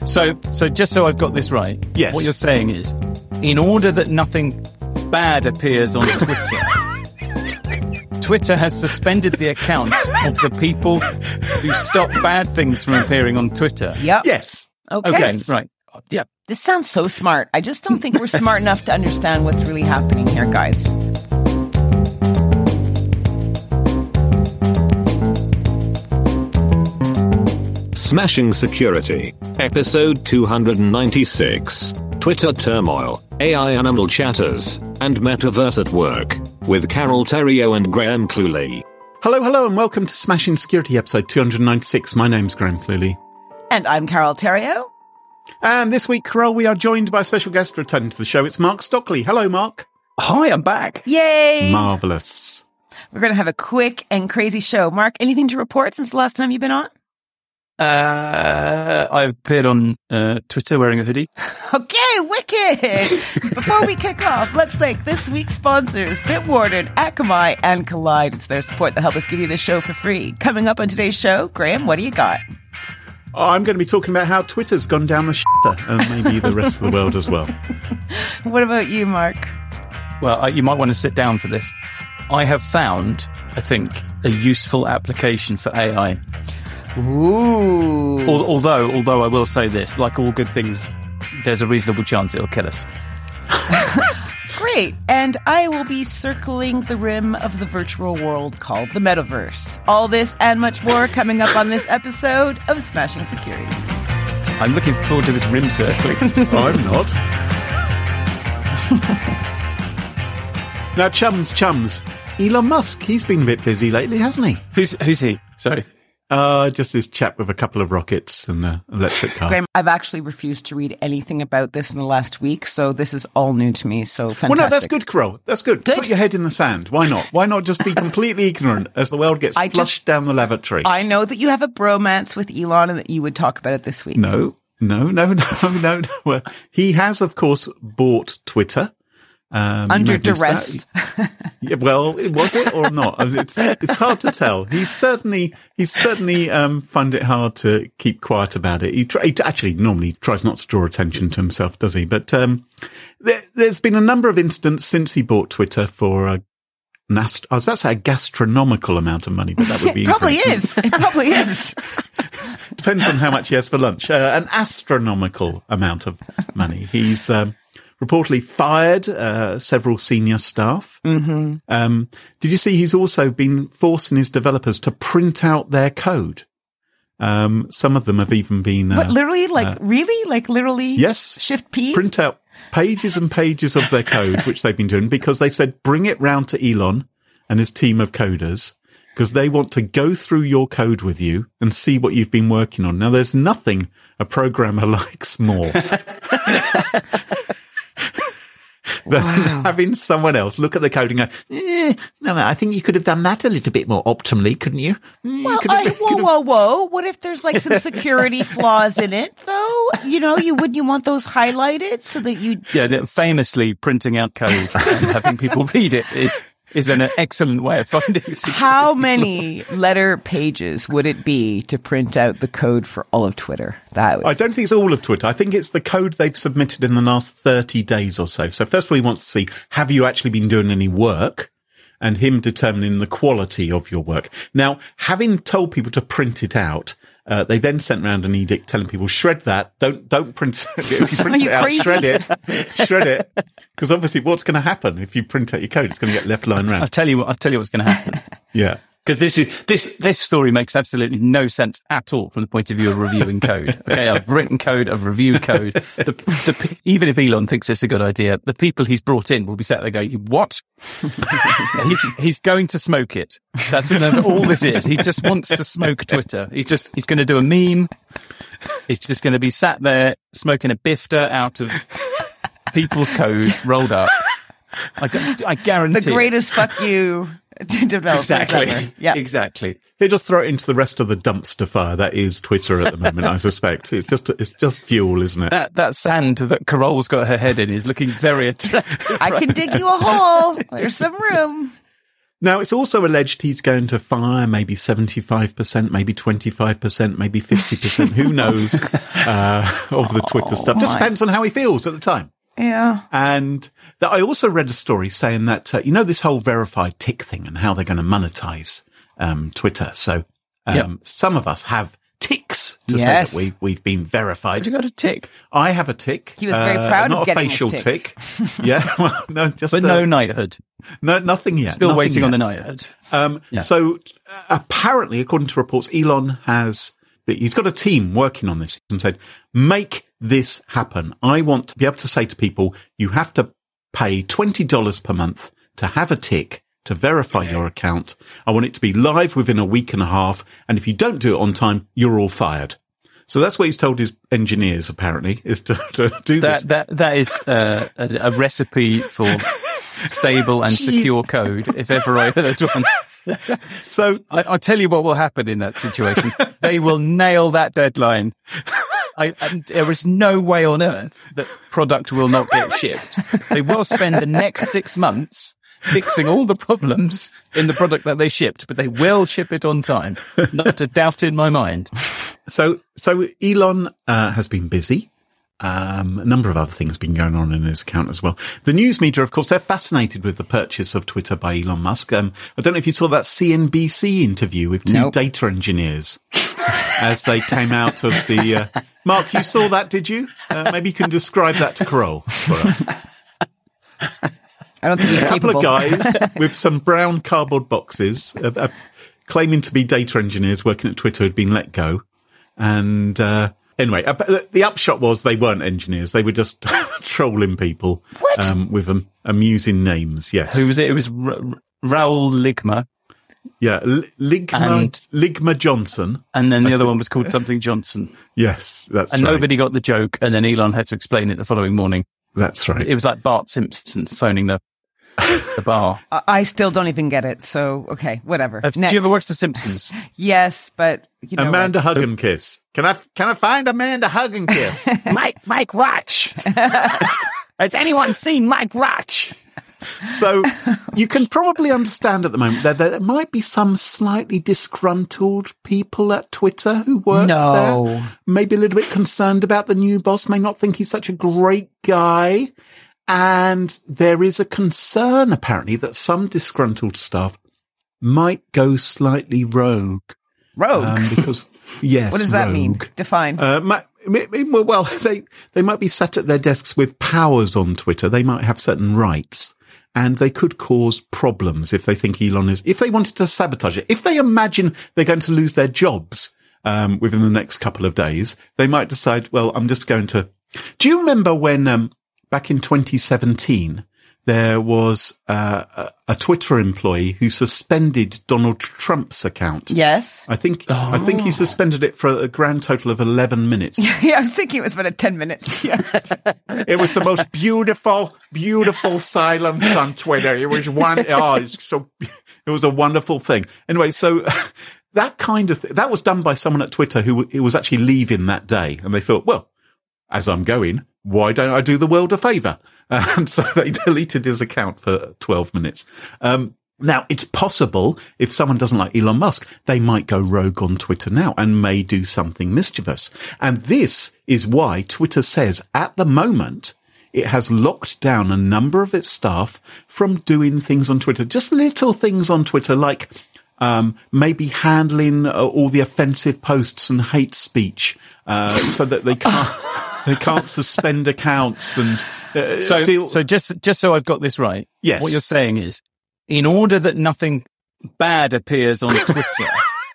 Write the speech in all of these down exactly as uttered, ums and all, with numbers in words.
So, so just so I've got this right, yes. What you're saying is, in order that nothing bad appears on Twitter, Twitter has suspended the account of the people who stop bad things from appearing on Twitter. Yep. Yes. Okay. Okay, right. Yeah. This sounds so smart. I just don't think we're smart enough to understand what's really happening here, guys. Smashing Security, episode two ninety-six, Twitter turmoil, A I animal chatters, and metaverse at work, with Carol Theriault and Graham Cluley. Hello, hello, and welcome to Smashing Security, episode two ninety-six. My name's Graham Cluley. And I'm Carol Theriault. And this week, Carol, we are joined by a special guest returning to the show. It's Mark Stockley. Hello, Mark. Hi, I'm back. Yay! Marvellous. We're going to have a quick and crazy show. Mark, anything to report since the last time you've been on? Uh, I've appeared on uh, Twitter wearing a hoodie. Okay, wicked! Before we kick off, let's thank this week's sponsors, Bitwarden, Akamai, and Collide. It's their support that help us give you this show for free. Coming up on today's show, Graham, what do you got? Oh, I'm going to be talking about how Twitter's gone down the shitter, and maybe the rest of the world as well. What about you, Mark? Well, uh, you might want to sit down for this. I have found, I think, a useful application for A I. Ooh. Al- although, although I will say this, like all good things, there's a reasonable chance it'll kill us. Great. And I will be circling the rim of the virtual world called the metaverse. All this and much more coming up on this episode of Smashing Security. I'm looking forward to this rim circling. I'm not. Now, chums, chums. Elon Musk, he's been a bit busy lately, hasn't he? Who's who's he? Sorry. Uh, just this chap with a couple of rockets and an electric car. Graham, I've actually refused to read anything about this in the last week, so this is all new to me, so fantastic. Well, no, that's good, Carol. That's good. Good. Put your head in the sand. Why not? Why not just be completely ignorant as the world gets I flushed just, down the lavatory? I know that you have a bromance with Elon and that you would talk about it this week. No, no, no, no, no, no. Well, he has, of course, bought Twitter. Um, Under duress. Yeah, well, was it or not? It's it's hard to tell. He's certainly he's certainly um, found it hard to keep quiet about it. He, tr- he actually normally tries not to draw attention to himself, does he? But um, there, there's been a number of instances since he bought Twitter for a nast- I was about to say a gastronomical amount of money, but that would be It probably incorrect. is. It probably is. Depends on how much he has for lunch. Uh, an astronomical amount of money. He's um, reportedly fired uh, several senior staff. Mm-hmm. Um, did you see he's also been forcing his developers to print out their code? Um, some of them have even been... Uh, What, literally? Like, uh, really? Like, literally? Yes. Shift P? Print out pages and pages of their code, which they've been doing, because they said, bring it round to Elon and his team of coders, because they want to go through your code with you and see what you've been working on. Now, there's nothing a programmer likes more than Wow. having someone else look at the code and go, eh, no, no, I think you could have done that a little bit more optimally, couldn't you? Mm, Well, you could have- I, you whoa, could have- whoa, whoa. What if there's like some security flaws in it, though? You know, you wouldn't you want those highlighted so that you... Yeah, that famously printing out code and having people read it is is an excellent way of finding security How flaws. many letter pages would it be to print out the code for all of Twitter? That was... I don't think it's all of Twitter. I think it's the code they've submitted in the last thirty days or so. So first of all, he wants to see, have you actually been doing any work? And him determining the quality of your work. Now, having told people to print it out, uh, they then sent around an edict telling people, shred that. Don't, don't print it. If you print Are it you out, crazy? shred it. Shred it. Because obviously what's going to happen if you print out your code? It's going to get left lying I'll around. tell you what. I'll tell you what's going to happen. Yeah. Because this is this this story makes absolutely no sense at all from the point of view of reviewing code. Okay, I've written code, I've reviewed code. The, the, even if Elon thinks it's a good idea, the people he's brought in will be sat there going, "What? he's, he's going to smoke it. That's, that's all this is. He just wants to smoke Twitter. He's just he's going to do a meme. He's just going to be sat there smoking a bifter out of people's code rolled up. I, I guarantee The greatest fuck you to developers exactly. ever. Yeah. Exactly. He'll just throw it into the rest of the dumpster fire that is Twitter at the moment, I suspect. It's just, it's just fuel, isn't it? That that sand that Carol's got her head in is looking very attractive. I can dig you a hole. There's some room. Now, it's also alleged he's going to fire maybe seventy-five percent, maybe twenty-five percent, maybe fifty percent. Who knows uh, of the Twitter stuff. Just depends on how he feels at the time. Yeah. And that I also read a story saying that, uh, you know, this whole verified tick thing and how they're going to monetize um, Twitter. So um, yep. some of us have ticks to yes. say that we, we've been verified. You got a tick? I have a tick. He was very proud uh, of not getting a facial his tick. tick. Yeah. Well, no, just But uh, no knighthood. No, nothing yet. Still nothing waiting yet. on the knighthood. Um, Yeah. So uh, apparently, according to reports, Elon has, he's got a team working on this and said, make this happen. I want to be able to say to people, you have to pay twenty dollars per month to have a tick to verify your account. I want it to be live within a week and a half. And if you don't do it on time, you're all fired. So that's what he's told his engineers, apparently, is to, to do That this. that that is uh, a, a recipe for stable and Jeez. secure code, if ever I heard one. So I, I'll tell you what will happen in that situation. They will nail that deadline. I, and there is no way on earth that product will not get shipped. They will spend the next six months fixing all the problems in the product that they shipped, but they will ship it on time. Not a doubt in my mind. So, so Elon uh, has been busy. Um, a number of other things have been going on in his account as well. The news media, of course, they're fascinated with the purchase of Twitter by Elon Musk. Um, I don't know if you saw that C N B C interview with two Nope. data engineers as they came out of the... Uh, Mark, you saw that, did you? Uh, maybe you can describe that to Carol for us. I don't think he's A couple capable. of guys with some brown cardboard boxes uh, uh, claiming to be data engineers working at Twitter had been let go. And uh, anyway, uh, the upshot was they weren't engineers. They were just trolling people um, with um, amusing names. Yes. Who was it? It was Ra- Ra- Raoul Ligma. Yeah. L- Ligma, And- Ligma Johnson. And then the other one was called something Johnson. Yes, that's And right. nobody got the joke. And then Elon had to explain it the following morning. That's right. It was like Bart Simpson phoning the the bar. I I still don't even get it. So, okay, whatever. Have, do Next. you ever watch The Simpsons? Yes, but, you know. Amanda what? Hug and Kiss. Can I, can I find Amanda Hug and Kiss? Mike, Mike Watch. Has anyone seen Mike Watch? So you can probably understand at the moment that there might be some slightly disgruntled people at Twitter who work No. there. Maybe a little bit concerned about the new boss, may not think he's such a great guy. And there is a concern, apparently, that some disgruntled staff might go slightly rogue. Rogue. Um, because, yes, what does that rogue. mean? Define. Uh, ma- m- m- well, they, they might be sat at their desks with powers on Twitter. They might have certain rights and they could cause problems if they think Elon is, if they wanted to sabotage it, if they imagine they're going to lose their jobs, um, within the next couple of days, they might decide, well, I'm just going to, do you remember when, um, back in twenty seventeen, there was uh, a, a Twitter employee who suspended Donald Trump's account. Yes. I think I think he suspended it for a grand total of eleven minutes. Yeah, I was thinking it was about a ten minutes. Yeah. It was the most beautiful, beautiful silence on Twitter. It was one. Oh, it's so. It was a wonderful thing. Anyway, so that kind of th- that was done by someone at Twitter who w- was actually leaving that day, and they thought, well, as I'm going, why don't I do the world a favour? And so they deleted his account for twelve minutes. Um, now, it's possible if someone doesn't like Elon Musk, they might go rogue on Twitter now and may do something mischievous. And this is why Twitter says at the moment it has locked down a number of its staff from doing things on Twitter, just little things on Twitter like um, maybe handling uh, all the offensive posts and hate speech uh, so that they can't. They can't suspend accounts and uh, So, deal. so just just so I've got this right, Yes. what you're saying is, in order that nothing bad appears on Twitter,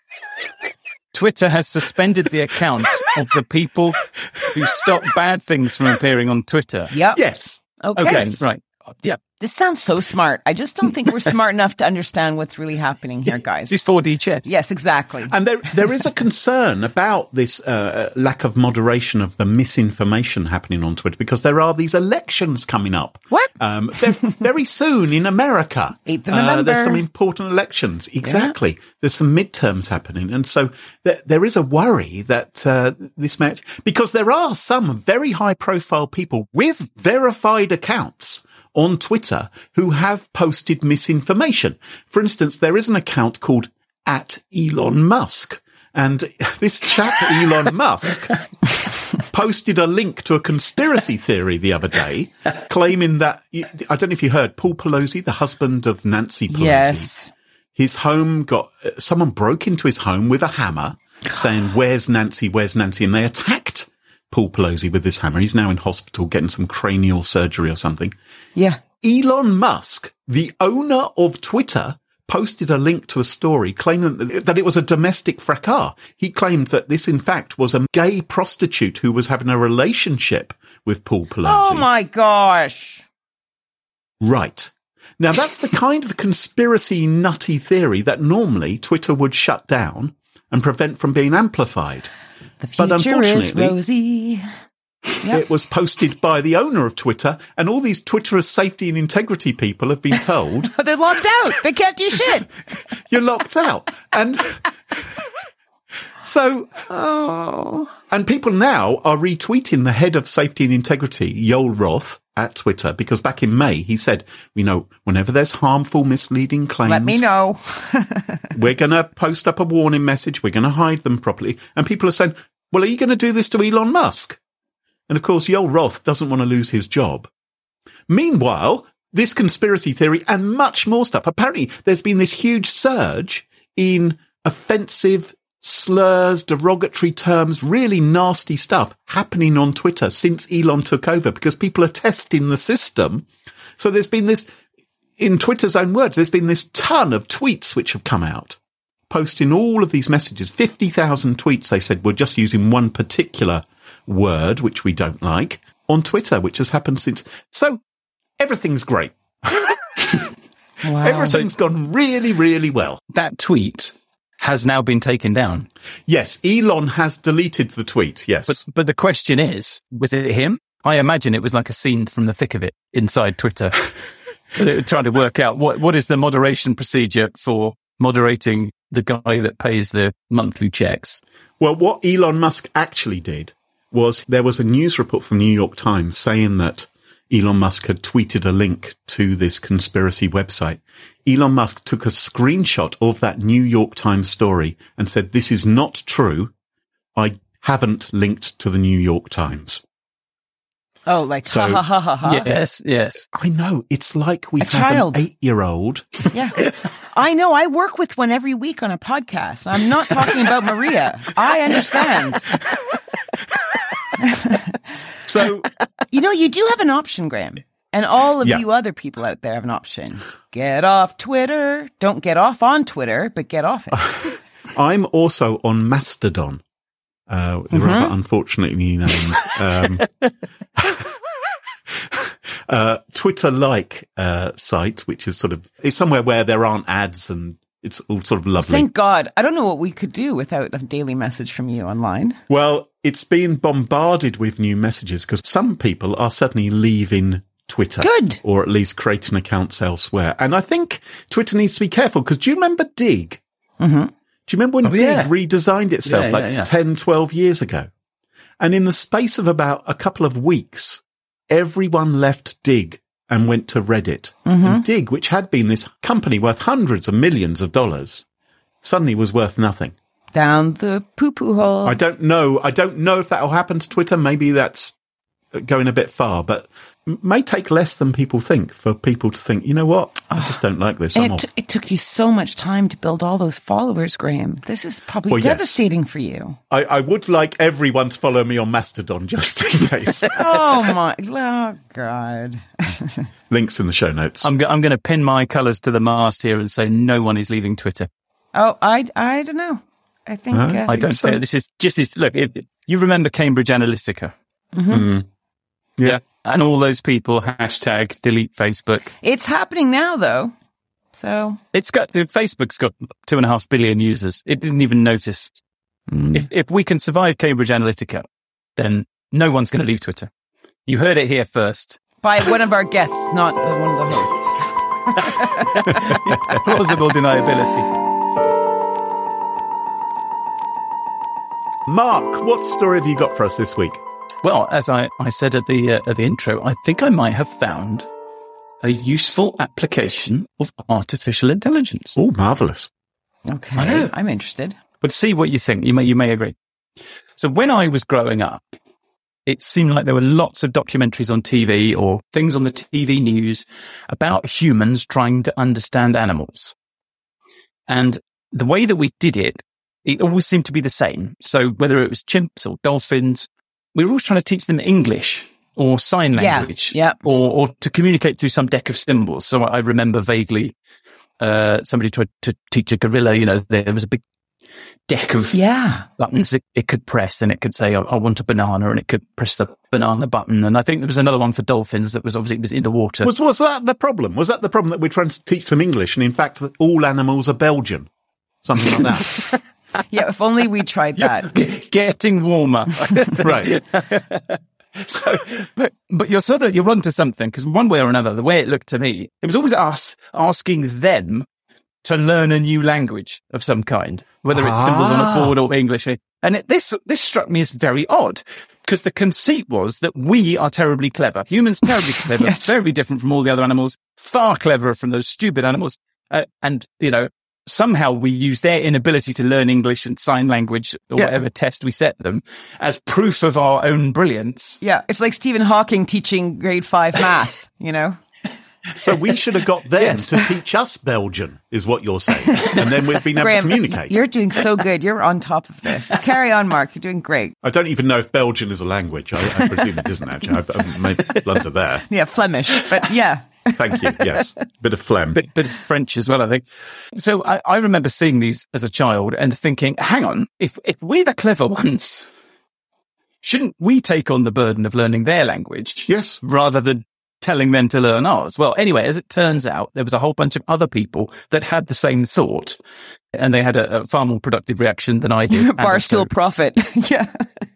Twitter has suspended the account of the people who stop bad things from appearing on Twitter. Yep. Yes. Okay. Okay, right. Yeah, This sounds so smart. I just don't think we're smart enough to understand what's really happening here, guys. this is four D chess. Yes, exactly. And there, there is a concern about this uh, lack of moderation of the misinformation happening on Twitter because there are these elections coming up. What? Um, they're very soon in America. eighth of Uh, November. there's some important elections. Exactly. There's some midterms happening. And so there, there is a worry that uh, this match, because there are some very high profile people with verified accounts on Twitter who have posted misinformation. For instance, there is an account called at Elon Musk. And this chap, Elon Musk, posted a link to a conspiracy theory the other day, claiming that, I don't know if you heard, Paul Pelosi, the husband of Nancy Pelosi, Yes. his home got, someone broke into his home with a hammer saying, where's Nancy, where's Nancy? And they attacked Paul Pelosi with this hammer. He's now in hospital getting some cranial surgery or something. Yeah. Elon Musk, the owner of Twitter, posted a link to a story claiming that it was a domestic fracas. He claimed that this, in fact, was a gay prostitute who was having a relationship with Paul Pelosi. Oh, my gosh. Right. Now, that's the kind of conspiracy nutty theory that normally Twitter would shut down and prevent from being amplified. The future but unfortunately, is rosy. Yep. It was posted by the owner of Twitter, and all these Twitterers safety and integrity people have been told, They're locked out. They can't do shit. you're locked out. And so, Oh. and people now are retweeting the head of safety and integrity, Yoel Roth, at Twitter, because back in May, he said, we know whenever there's harmful, misleading claims, Let me know. we're going to post up a warning message. We're going to hide them properly. And people are saying, well, are you going to do this to Elon Musk? And of course, Yoel Roth doesn't want to lose his job. Meanwhile, this conspiracy theory and much more stuff. Apparently, there's been this huge surge in offensive slurs, derogatory terms, really nasty stuff happening on Twitter since Elon took over because people are testing the system. So there's been this, in Twitter's own words, there's been this ton of tweets which have come out, posting all of these messages. fifty thousand tweets, they said, were just using one particular word, which we don't like, on Twitter, which has happened since. So everything's great. Wow. Everything's gone really, really well. That tweet has now been taken down. Yes, Elon has deleted the tweet, yes. But but the question is, was it him? I imagine it was like a scene from the thick of it inside Twitter. Trying to work out what, what is the moderation procedure for moderating the guy that pays the monthly checks. Well, what Elon Musk actually did was there was a news report from the New York Times saying that Elon Musk had tweeted a link to this conspiracy website. Elon Musk took a screenshot of that New York Times story and said, this is not true. I haven't linked to the New York Times. Oh, like So- ha ha ha ha ha. Yes, yes. I know. It's like we A have child. an eight-year-old. Yeah. I know. I work with one every week on a podcast. I'm not talking about Maria. I understand. So You know, you do have an option, Graham. And all of Yeah. you other people out there have an option. Get off Twitter. Don't get off on Twitter, but get off it. I'm also on Mastodon, uh, the rather unfortunately named um, uh, Twitter-like uh, site, which is sort of it's somewhere where there aren't ads and it's all sort of lovely. Thank God. I don't know what we could do without a daily message from you online. Well, it's been bombarded with new messages because some people are suddenly leaving Twitter. Good. Or at least creating accounts elsewhere. And I think Twitter needs to be careful because do you remember Dig? Mm-hmm. Do you remember when Oh, Dig yeah. redesigned itself Yeah, like yeah, yeah. ten, twelve years ago? And in the space of about a couple of weeks, everyone left Dig and went to Reddit. Mm-hmm. And Dig, which had been this company worth hundreds of millions of dollars, suddenly was worth nothing. Down the poo-poo hole. I don't know. I don't know if that will happen to Twitter. Maybe that's going a bit far, but it may take less than people think for people to think, you know what? I just don't like this. I'm And it, off. t- it took you so much time to build all those followers, Graham. This is probably Well, yes. devastating for you. I, I would like everyone to follow me on Mastodon just in case. Oh my, oh God. Links in the show notes. I'm, go- I'm going to pin my colours to the mast here and say no one is leaving Twitter. Oh, I, I don't know. I think, Huh? uh, I don't so. say this is just this. Look, if, you remember Cambridge Analytica? Mm. Yeah. And all those people hashtag delete Facebook. it's happening now though. So It's got Facebook's got two and a half billion users. It didn't even notice. Mm. If if we can survive Cambridge Analytica, then no one's going to leave Twitter. You heard it here first. by one of our guests, not the, one of the hosts. Plausible deniability. Mark, what story have you got for us this week? Well, as I, I said at the uh, at the intro, I think I might have found a useful application of artificial intelligence. Oh, marvellous. Okay. I know. I'm interested. But see what you think. You may, you may agree. So when I was growing up, it seemed like there were lots of documentaries on T V or things on the T V news about humans trying to understand animals. And the way that we did it, it always seemed to be the same. So whether it was chimps or dolphins, we were always trying to teach them English or sign language, yeah, yeah. Or, or to communicate through some deck of symbols. So I remember vaguely uh, somebody tried to teach a gorilla, you know, there was a big deck of yeah. buttons that it could press, and it could say, I, I want a banana, and it could press the banana button. And I think there was another one for dolphins that was obviously it was in the water. Was, was that the problem? Was that the problem that we're trying to teach them English, and in fact that all animals are Belgian? Something like that. Yeah, if only we tried that. Getting warmer. Right. So, but, but you're sort of, you're onto something, because one way or another, the way it looked to me, it was always us asking them to learn a new language of some kind, whether it's Ah. symbols on a board or English. And it, this, this struck me as very odd, because the conceit was that we are terribly clever. Humans terribly clever, Yes. very different from all the other animals, far cleverer from those stupid animals. Uh, and, you know, somehow we use their inability to learn English and sign language or Yeah. whatever test we set them as proof of our own brilliance. Yeah, it's like Stephen Hawking teaching grade five math, you know? So we should have got them Yes. to teach us Belgian, is what you're saying. And then we've been able Graham, to communicate. you're doing so good. You're on top of this. Carry on, Mark. You're doing great. I don't even know if Belgian is a language. I, I presume it isn't, actually. I've, I've made a blunder there. Yeah, Flemish, but yeah. Thank you. Yes. Bit of phlegm. Bit, bit of French as well, I think. So I, I remember seeing these as a child and thinking, hang on, if, if we're the clever ones, shouldn't we take on the burden of learning their language? Yes. Rather than telling them to learn ours. Well, anyway, as it turns out, there was a whole bunch of other people that had the same thought, and they had a, a far more productive reaction than I did. Barstool Prophet. Yeah.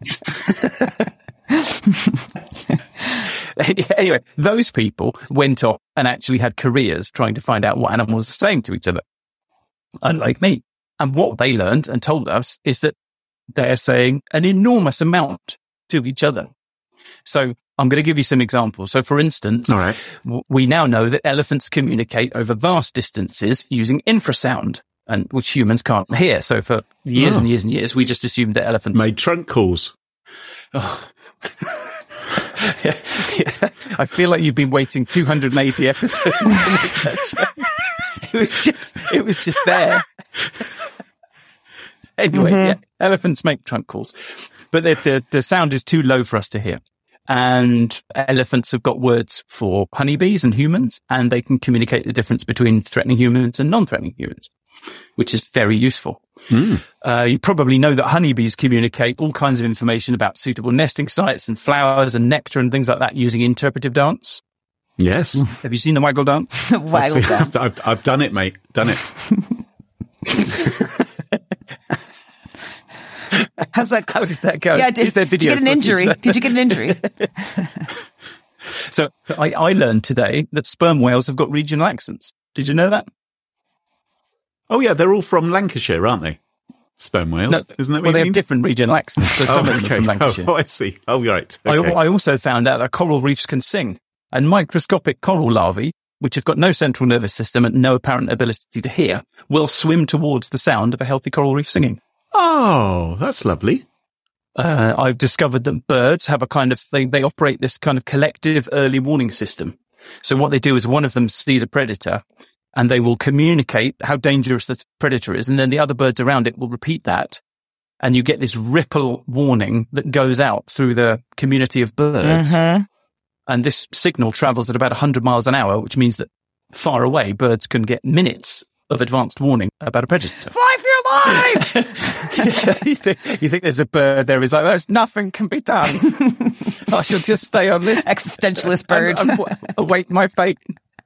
Anyway, those people went off and actually had careers trying to find out what animals are saying to each other, unlike me. And what they learned and told us is that they're saying an enormous amount to each other. So I'm going to give you some examples. So, for instance, All right. w- we now know that elephants communicate over vast distances using infrasound, and which humans can't hear. So for years Oh. and years and years, we just assumed that elephants Made trunk calls. Oh. yeah, yeah. I feel like you've been waiting two hundred eighty episodes to make that joke. It was just, it was just there. Anyway, Mm-hmm. yeah, elephants make trunk calls, but the, the the sound is too low for us to hear. And elephants have got words for honeybees and humans, and they can communicate the difference between threatening humans and non-threatening humans, which is very useful. Mm. Uh, you probably know that honeybees communicate all kinds of information about suitable nesting sites and flowers and nectar and things like that using interpretive dance. Yes. Have you seen the waggle dance? Waggle See, them. I've, I've, I've done it, mate. Done it. How's that? How does that go? Yeah, did, Is there did you video get an injury? footage? Did you get an injury? So I, I learned today that sperm whales have got regional accents. Did you know that? Oh, yeah. They're all from Lancashire, aren't they? Sperm whales. No, Isn't that what well, you they mean? have different regional accents. So some Oh, of them are okay. from Lancashire. Oh, I see. Oh, right. I, Okay. I also found out that coral reefs can sing, and microscopic coral larvae, which have got no central nervous system and no apparent ability to hear, will swim towards the sound of a healthy coral reef singing. Oh, that's lovely. Uh, I've discovered that birds have a kind of, they, they operate this kind of collective early warning system. So what they do is one of them sees a predator and they will communicate how dangerous the predator is. And then the other birds around it will repeat that. And you get this ripple warning that goes out through the community of birds. Mm-hmm. And this signal travels at about one hundred miles an hour, which means that far away birds can get minutes of advanced warning about a predator. Fly for your lives! you, think, you think there's a bird there is like, there's nothing can be done. I shall just stay on this Existentialist bird. and, and w- await my fate.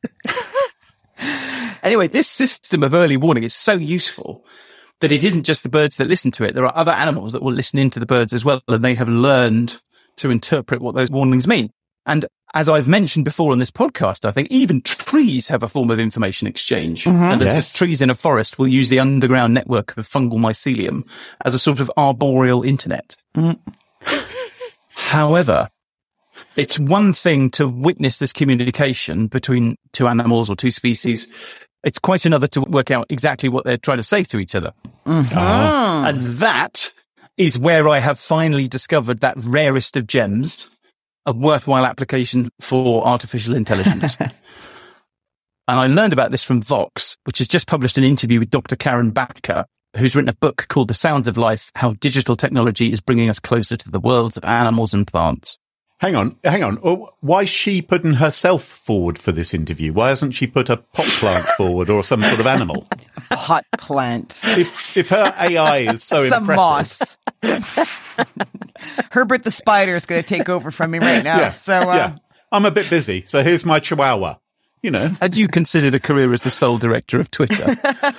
Anyway, this system of early warning is so useful that it isn't just the birds that listen to it. There are other animals that will listen into the birds as well, and they have learned to interpret what those warnings mean. And as I've mentioned before on this podcast, I think even trees have a form of information exchange. And the, Yes. the trees in a forest will use the underground network of fungal mycelium as a sort of arboreal internet. However, it's one thing to witness this communication between two animals or two species. It's quite another to work out exactly what they're trying to say to each other. Mm-hmm. Uh, and that is where I have finally discovered that rarest of gems, a worthwhile application for artificial intelligence. And I learned about this from Vox, which has just published an interview with Doctor Karen Backer, who's written a book called The Sounds of Life, How Digital Technology is Bringing Us Closer to the Worlds of Animals and Plants. Hang on, hang on. Oh, why is she putting herself forward for this interview? Why hasn't she put a pot plant forward or some sort of animal? Pot plant. If if her A I is so Some impressive. moss. Herbert the spider is going to take over from me right now. Yeah, So, uh, yeah. I'm a bit busy, so here's my chihuahua. You know. Had you considered a career as the sole director of Twitter?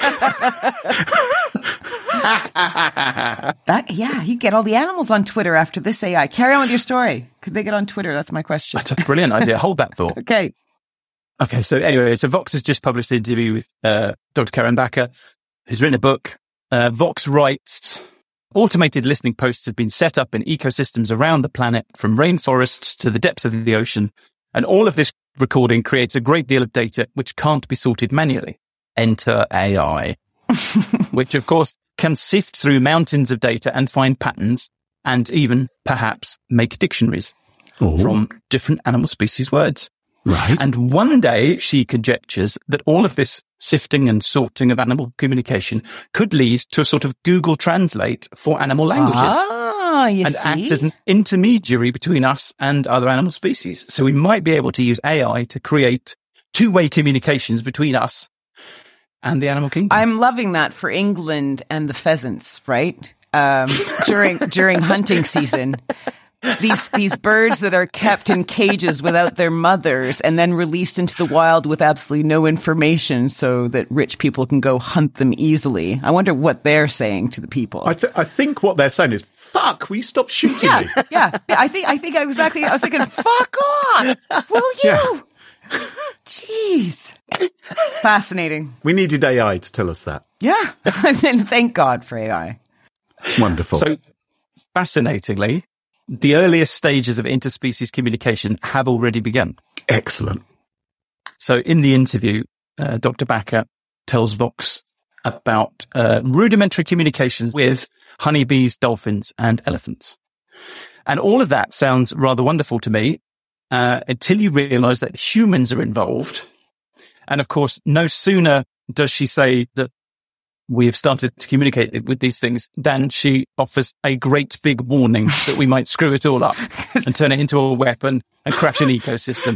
that, yeah, you get all the animals on Twitter after this A I. Carry on with your story. Could they get on Twitter? That's my question. That's a brilliant idea. Hold that thought. Okay. Okay, so anyway, so Vox has just published an interview with uh, Doctor Karen Backer, who's written a book. Uh, Vox writes, automated listening posts have been set up in ecosystems around the planet, from rainforests to the depths of the ocean, and all of this recording creates a great deal of data which can't be sorted manually. Enter A I, which of course can sift through mountains of data and find patterns and even perhaps make dictionaries Ooh. From different animal species words. Right. And one day she conjectures that all of this sifting and sorting of animal communication could lead to a sort of Google Translate for animal languages. Ah, you and see? act as an intermediary between us and other animal species. So we might be able to use A I to create two-way communications between us and the animal kingdom. I'm loving that for England and the pheasants, right? Um, during during hunting season. These these birds that are kept in cages without their mothers and then released into the wild with absolutely no information so that rich people can go hunt them easily. I wonder what they're saying to the people. I, th- I think what they're saying is, fuck, will you stop shooting yeah, me? yeah. I think I think exactly. I was thinking, fuck off, will you? Yeah. Jeez, fascinating. We needed A I to tell us that. Yeah, and thank God for A I. Wonderful. So, fascinatingly, the earliest stages of interspecies communication have already begun. Excellent. So in the interview, uh, Doctor Backer tells Vox about uh, rudimentary communications with honeybees, dolphins, and elephants. And all of that sounds rather wonderful to me uh, until you realize that humans are involved. And of course, no sooner does she say that we have started to communicate with these things than she offers a great big warning that we might screw it all up and turn it into a weapon and crash an ecosystem.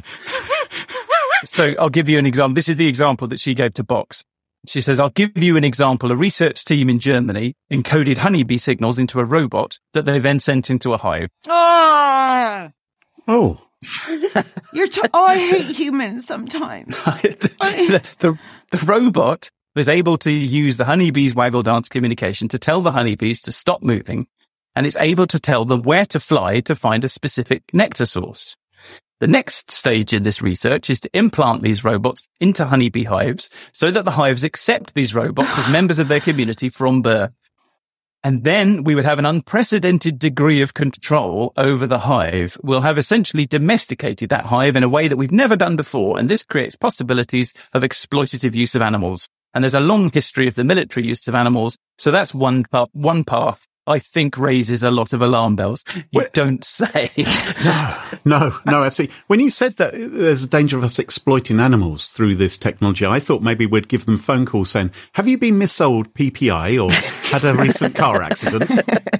So I'll give you an example. This is the example that she gave to Vox. She says, I'll give you an example. A research team in Germany encoded honeybee signals into a robot that they then sent into a hive. Oh, Oh. you're. T- oh, I hate humans sometimes. the, the, the robot was able to use the honeybees waggle dance communication to tell the honeybees to stop moving, and it's able to tell them where to fly to find a specific nectar source. The next stage in this research is to implant these robots into honeybee hives so that the hives accept these robots as members of their community from birth. And then we would have an unprecedented degree of control over the hive. We'll have essentially domesticated that hive in a way that we've never done before, and this creates possibilities of exploitative use of animals. And there's a long history of the military use of animals. So that's one path, one path I think raises a lot of alarm bells. You Wait. don't say. No, no, no, absolutely. When you said that there's a danger of us exploiting animals through this technology, I thought maybe we'd give them phone calls saying, have you been missold P P I or had a recent car accident?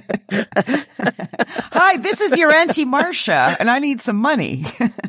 Hi, this is your Auntie Marcia, and I need some money.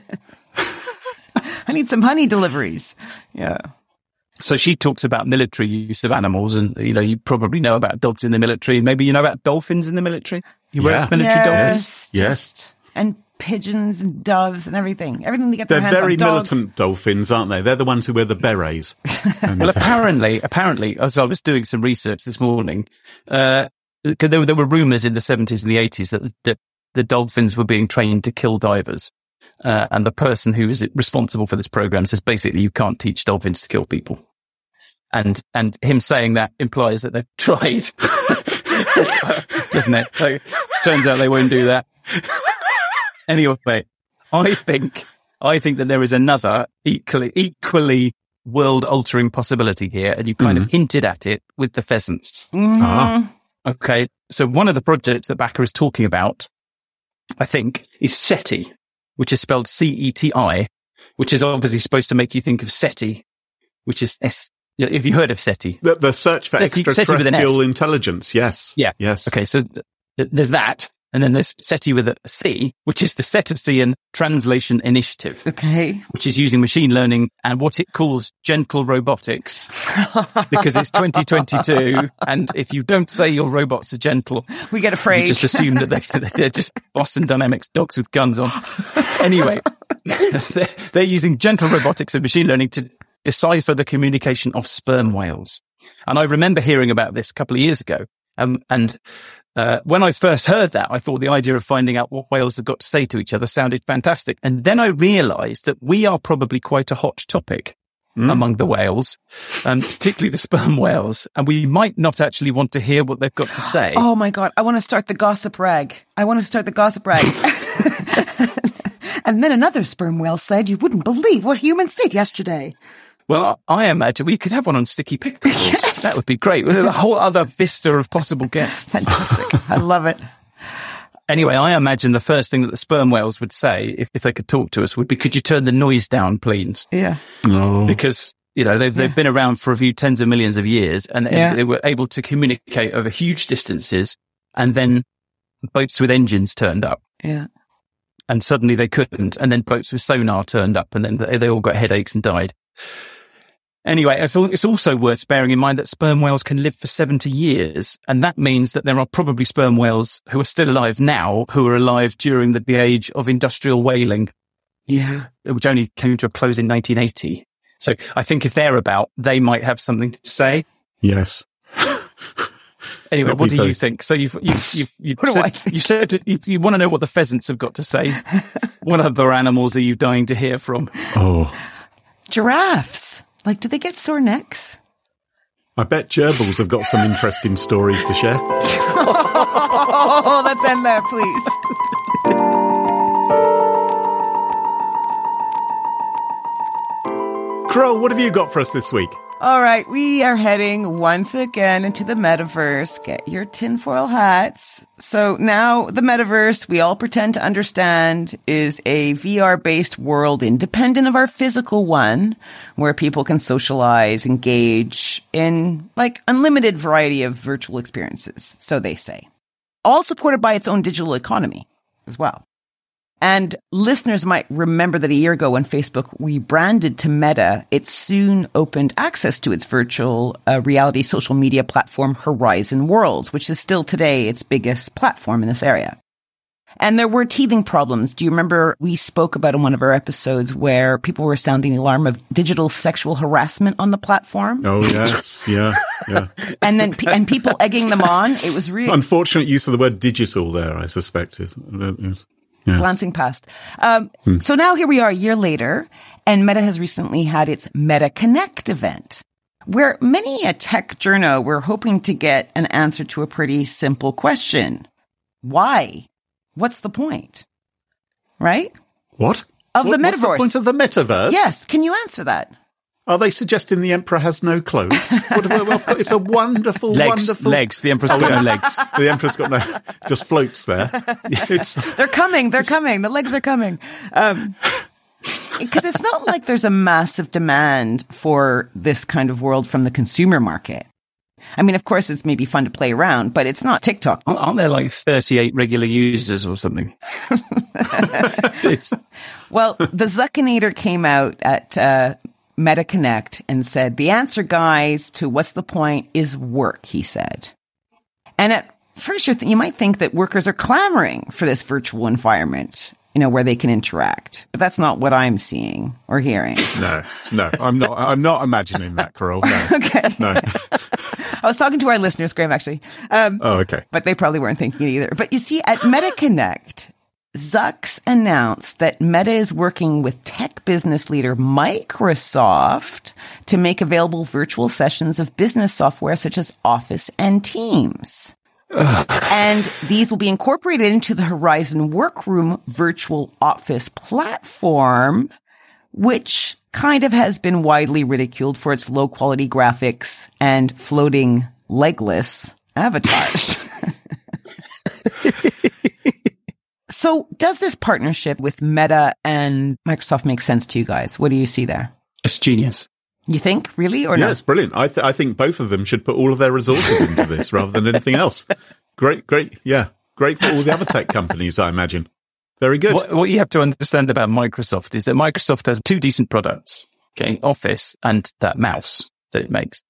I need some honey deliveries. Yeah. So she talks about military use of animals, and you know, you probably know about dogs in the military. Maybe you know about dolphins in the military. You work Yeah. with military dolphins. Yes, Yes. just- and pigeons and doves and everything. Everything they get their They're hands very on. Dogs. militant dolphins, aren't they? They're the ones who wear the berets. And, Well, apparently, apparently, as I was doing some research this morning, uh, 'cause there were, there were rumors in the seventies and the eighties that, that the dolphins were being trained to kill divers. Uh, and the person who is responsible for this program says basically you can't teach dolphins to kill people. And, and him saying that implies that they've tried. Doesn't it? So, turns out they won't do that. Anyway, I think, I think that there is another equally, equally world-altering possibility here, and you kind mm. of hinted at it with the pheasants. Mm. Ah. Okay, so one of the projects that Bakker is talking about, I think, is SETI, which is spelled C E T I, which is obviously supposed to make you think of SETI, which is S. Have you heard of SETI? The, the search for SETI, extraterrestrial SETI intelligence. Yes. Yeah. Yes. Okay. So th- there's that. And then there's SETI with a C, which is the Cetacean Translation Initiative. Okay. Which is using machine learning and what it calls gentle robotics, because it's twenty twenty-two. And if you don't say your robots are gentle, we get afraid. You just assume that they, they're just Boston Dynamics dogs with guns on. Anyway, they're, they're using gentle robotics and machine learning to decipher the communication of sperm whales. And I remember hearing about this a couple of years ago. Um, and uh, when I first heard that, I thought the idea of finding out what whales have got to say to each other sounded fantastic. And then I realized that we are probably quite a hot topic mm. among the whales, um, particularly the sperm whales. And we might not actually want to hear what they've got to say. Oh, my God. I want to start the gossip rag. I want to start the gossip rag. And then another sperm whale said, you wouldn't believe what humans did yesterday. Well, I imagine we could have one on Sticky Pictures. Yes. That would be great. With a whole other vista of possible guests. Fantastic. I love it. Anyway, I imagine the first thing that the sperm whales would say, if, if they could talk to us, would be, could you turn the noise down, please? Yeah. Oh. Because, you know, they've, they've yeah. been around for a few tens of millions of years, and yeah. they were able to communicate over huge distances, and then boats with engines turned up. Yeah. And suddenly they couldn't, and then boats with sonar turned up, and then they, they all got headaches and died. Anyway, it's, all, it's also worth bearing in mind that sperm whales can live for seventy years. And that means that there are probably sperm whales who are still alive now, who are alive during the, the age of industrial whaling. Yeah. Which only came to a close in nineteen eighty. So I think if they're about, they might have something to say. Yes. Anyway, That'd what do very... you think? So you've, you've, you've, you've what do said, I think? you said you, you want to know what the pheasants have got to say. What other animals are you dying to hear from? Oh. Giraffes. Like, do they get sore necks? I bet gerbils have got some interesting stories to share. Oh, let's end there, please. Crow, what have you got for us this week? All right, we are heading once again into the metaverse. Get your tinfoil hats. So now the metaverse, we all pretend to understand, is a V R-based world independent of our physical one, where people can socialize, engage in like unlimited variety of virtual experiences, so they say. All supported by its own digital economy as well. And listeners might remember that a year ago when Facebook rebranded to Meta, it soon opened access to its virtual uh, reality social media platform, Horizon Worlds, which is still today its biggest platform in this area. And there were teething problems. Do you remember we spoke about in one of our episodes where people were sounding the alarm of digital sexual harassment on the platform? Oh, yes. Yeah. Yeah. And then, and people egging them on. It was really unfortunate use of the word digital there, I suspect. Is, is. Yeah. Glancing past. Um, hmm. So now here we are a year later, and Meta has recently had its Meta Connect event, where many a tech journo were hoping to get an answer to a pretty simple question. Why? What's the point? Right? What? Of what, the metaverse. What's the point of the metaverse? Yes. Can you answer that? Are they suggesting the emperor has no clothes? What, well, it's a wonderful, legs, wonderful... Legs. The emperor's got oh, yeah. no legs. The emperor's got no... Just floats there. It's, they're coming. They're coming. The legs are coming. Um, because it's not like there's a massive demand for this kind of world from the consumer market. I mean, of course, it's maybe fun to play around, but it's not TikTok. Aren't there like thirty-eight regular users or something? it's... Well, the Zuckinator came out at... Uh, Meta Connect and said, the answer, guys, to what's the point is work, he said. And at first you, th- you might think that workers are clamoring for this virtual environment, you know, where they can interact. But that's not what I'm seeing or hearing. No, no, I'm not, I'm not imagining that, Carol. No. Okay. No. I was talking to our listeners, Graham, actually. Um, oh, okay. But they probably weren't thinking it either. But you see, at Meta Connect, Zucks announced that Meta is working with tech business leader Microsoft to make available virtual sessions of business software such as Office and Teams. And these will be incorporated into the Horizon Workroom virtual office platform, which kind of has been widely ridiculed for its low quality graphics and floating legless avatars. So does this partnership with Meta and Microsoft make sense to you guys? What do you see there? It's genius. You think, really, or yeah, not? it's brilliant. I, th- I think both of them should put all of their resources into this rather than anything else. Great, great. Yeah, great for all the other tech companies, I imagine. Very good. What, what you have to understand about Microsoft is that Microsoft has two decent products, okay, Office and that mouse that it makes.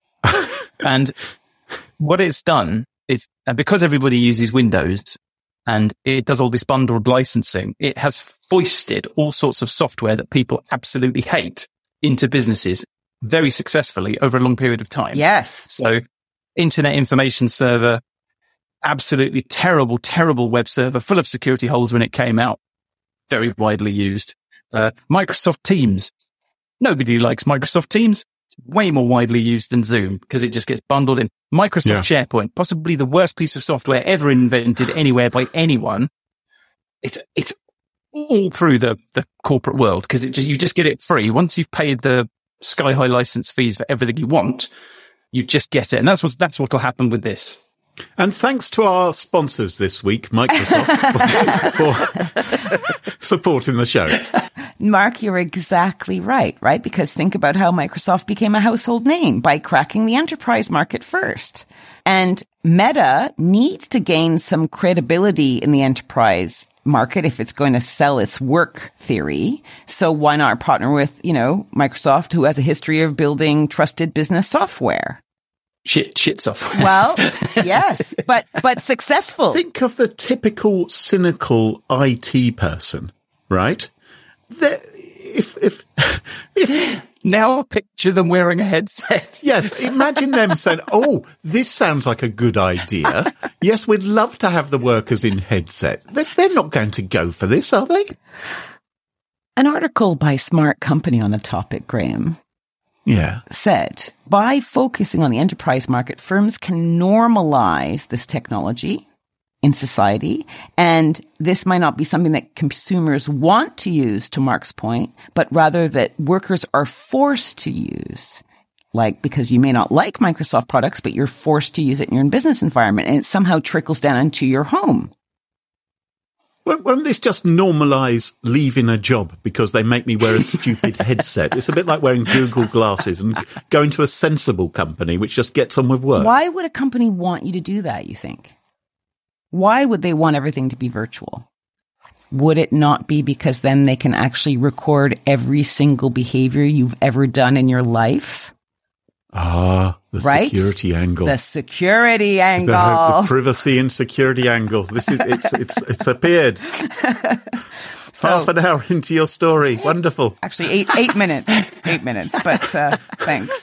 And what it's done is, and because everybody uses Windows and it does all this bundled licensing, it has foisted all sorts of software that people absolutely hate into businesses very successfully over a long period of time. Yes. So Internet Information Server, absolutely terrible, terrible web server, full of security holes when it came out. Very widely used. Uh, Microsoft Teams. Nobody likes Microsoft Teams. It's way more widely used than Zoom because it just gets bundled in. Microsoft yeah. SharePoint, possibly the worst piece of software ever invented anywhere by anyone. It's, it's all through the, the corporate world because it just, you just get it free. Once you've paid the sky high license fees for everything you want, you just get it. And that's what, that's what will happen with this. And thanks to our sponsors this week, Microsoft, for, for supporting the show. Mark, you're exactly right, right? Because think about how Microsoft became a household name by cracking the enterprise market first. And Meta needs to gain some credibility in the enterprise market if it's going to sell its work theory. So why not partner with, you know, Microsoft, who has a history of building trusted business software? Shit, shit software. Well, yes, but, but successful. Think of the typical cynical I T person, right? They're, if, if, if, now picture them wearing a headset. Yes, imagine them saying, oh, this sounds like a good idea. Yes, we'd love to have the workers in headset. They're, they're not going to go for this, are they? An article by Smart Company on the topic, Graham, yeah, said, by focusing on the enterprise market, firms can normalize this technology in society. And this might not be something that consumers want to use, to Mark's point, but rather that workers are forced to use. Like, because you may not like Microsoft products, but you're forced to use it in your own business environment, and it somehow trickles down into your home. Won't this just normalise leaving a job because they make me wear a stupid headset? It's a bit like wearing Google glasses and going to a sensible company which just gets on with work. Why would a company want you to do that, you think? Why would they want everything to be virtual? Would it not be because then they can actually record every single behavior you've ever done in your life? Ah, the right? security angle. The security angle. The, the privacy and security angle. This is, it's, it's, it's appeared. So, half an hour into your story. Wonderful. Actually, eight, eight minutes. Eight minutes, but, uh, thanks.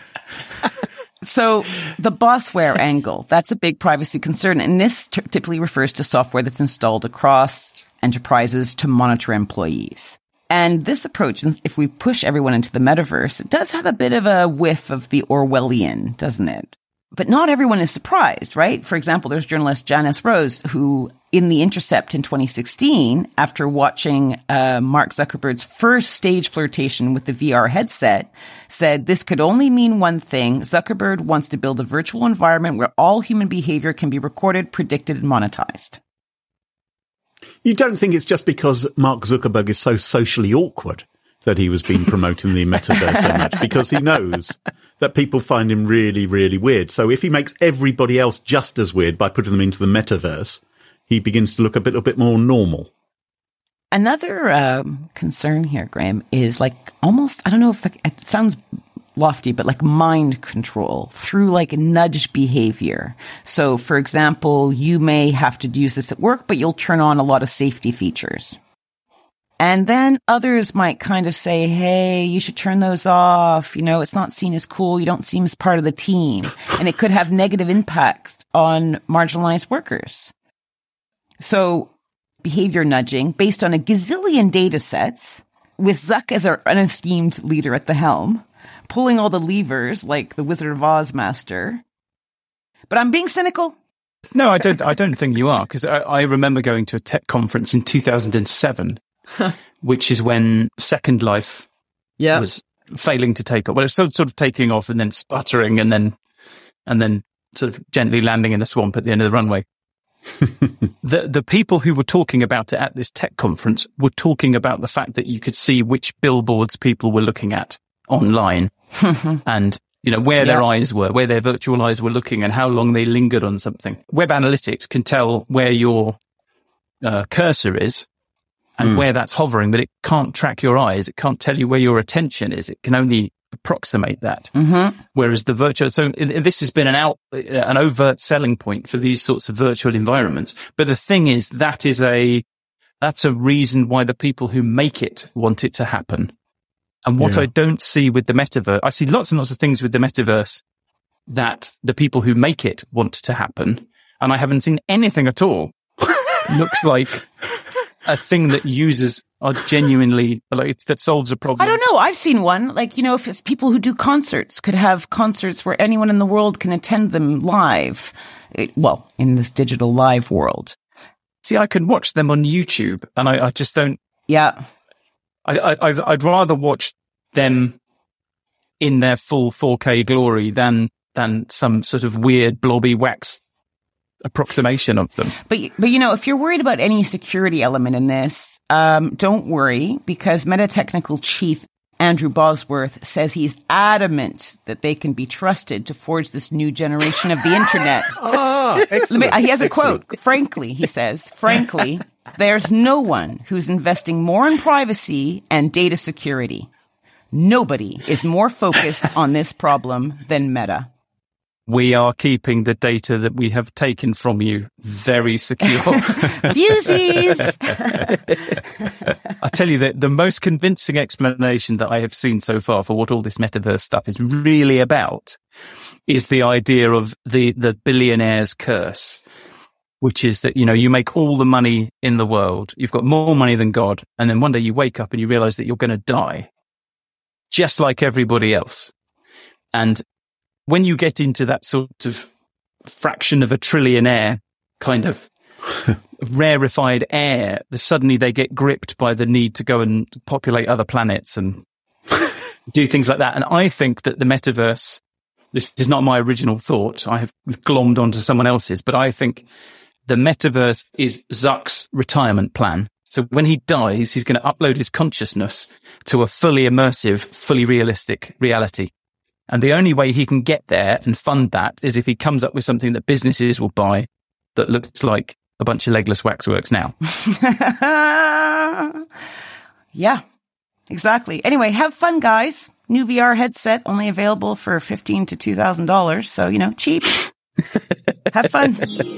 So the bossware angle, that's a big privacy concern. And this t- typically refers to software that's installed across enterprises to monitor employees. And this approach, if we push everyone into the metaverse, it does have a bit of a whiff of the Orwellian, doesn't it? But not everyone is surprised, right? For example, there's journalist Janice Rose, who in The Intercept in twenty sixteen, after watching uh, Mark Zuckerberg's first stage flirtation with the V R headset, said this could only mean one thing. Zuckerberg wants to build a virtual environment where all human behavior can be recorded, predicted, and monetized. You don't think it's just because Mark Zuckerberg is so socially awkward that he was being promoting the metaverse so much? Because he knows that people find him really, really weird. So if he makes everybody else just as weird by putting them into the metaverse, he begins to look a bit, a bit more normal. Another um, concern here, Graham, is like almost, I don't know if it, it sounds lofty, but like mind control through like nudge behavior. So for example, you may have to use this at work, but you'll turn on a lot of safety features. And then others might kind of say, hey, you should turn those off. You know, it's not seen as cool. You don't seem as part of the team. And it could have negative impacts on marginalized workers. So behavior nudging based on a gazillion data sets with Zuck as our unesteemed leader at the helm, pulling all the levers like the Wizard of Oz master. But I'm being cynical. No, I don't. I don't think you are, because I, I remember going to a tech conference in two thousand seven, which is when Second Life yeah. was failing to take off. Well, it was sort sort of taking off and then sputtering, and then and then sort of gently landing in the swamp at the end of the runway. the the people who were talking about it at this tech conference were talking about the fact that you could see which billboards people were looking at online, and you know, where yeah. their eyes were, where their virtual eyes were looking, and how long they lingered on something. Web analytics can tell where your uh, cursor is and mm. where that's hovering, but it can't track your eyes. It can't tell you where your attention is. It can only approximate that. Mm-hmm. Whereas the virtual, so this has been an out, an overt selling point for these sorts of virtual environments. But the thing is, that is a, that's a reason why the people who make it want it to happen. And what yeah. I don't see with the metaverse, I see lots and lots of things with the metaverse that the people who make it want to happen. And I haven't seen anything at all. Looks like a thing that users are genuinely, like, that solves a problem. I don't know. I've seen one. Like, you know, if it's people who do concerts could have concerts where anyone in the world can attend them live. It, well, in this digital live world. See, I can watch them on YouTube, and I, I just don't. Yeah. I, I, I'd rather watch them in their full four K glory than than some sort of weird blobby wax approximation of them. But but you know, if you're worried about any security element in this, um, don't worry, because Meta Technical Chief Andrew Bosworth says he's adamant that they can be trusted to forge this new generation of the internet. Ah, excellent. He has a excellent. quote. Frankly, he says, frankly, there's no one who's investing more in privacy and data security. Nobody is more focused on this problem than Meta. We are keeping the data that we have taken from you very secure. Fusies! I tell you that the most convincing explanation that I have seen so far for what all this metaverse stuff is really about is the idea of the, the billionaire's curse, which is that, you know, you make all the money in the world. You've got more money than God. And then one day you wake up and you realize that you're going to die just like everybody else. And when you get into that sort of fraction of a trillionaire kind of rarefied air, suddenly they get gripped by the need to go and populate other planets and do things like that. And I think that the metaverse, this is not my original thought, I have glommed onto someone else's, but I think the metaverse is Zuck's retirement plan. So when he dies, he's going to upload his consciousness to a fully immersive, fully realistic reality. And the only way he can get there and fund that is if he comes up with something that businesses will buy that looks like a bunch of legless waxworks now. Yeah, exactly. Anyway, have fun, guys. New V R headset only available for fifteen to two thousand dollars. So, you know, cheap. Have fun.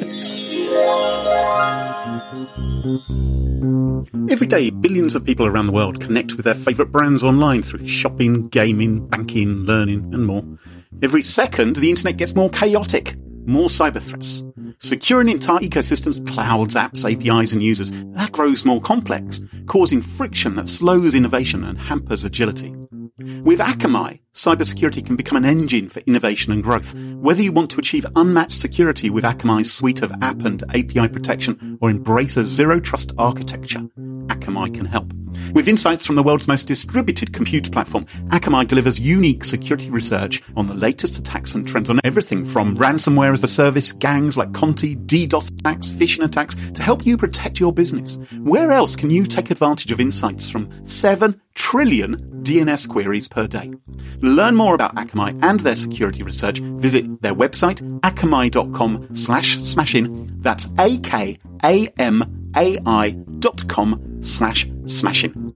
Every day, billions of people around the world connect with their favourite brands online through shopping, gaming, banking, learning, and more. Every second, the internet gets more chaotic, more cyber threats. Securing entire ecosystems, clouds, apps, A P Is, and users, that grows more complex, causing friction that slows innovation and hampers agility. With Akamai, cybersecurity can become an engine for innovation and growth. Whether you want to achieve unmatched security with Akamai's suite of app and A P I protection or embrace a zero-trust architecture, Akamai can help. With insights from the world's most distributed compute platform, Akamai delivers unique security research on the latest attacks and trends on everything from ransomware as a service, gangs like Conti, DDoS attacks, phishing attacks, to help you protect your business. Where else can you take advantage of insights from seven trillion D N S queries per day? Learn more about Akamai and their security research. Visit their website, akamai.com slash smashing. That's A-K-A-M-A-I dot com slash smashing.